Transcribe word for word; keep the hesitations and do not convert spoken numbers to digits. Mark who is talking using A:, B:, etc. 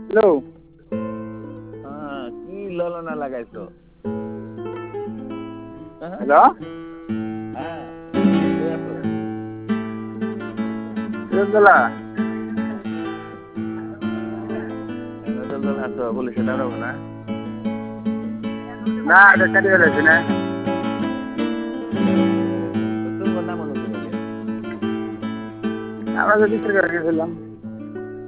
A: hello
B: হ্যাঁ কি ললনা লাগাইছো
A: হ্যালো
B: হ্যাঁ কই আছো
A: রুন্দলা
B: দল আছো পুলিশে দাঁড়াবো না
A: না এটা কাটি ফেলেছি না
B: তোমার নাম হলো কি
A: আমরা তো বিক্রি করে গেছিলাম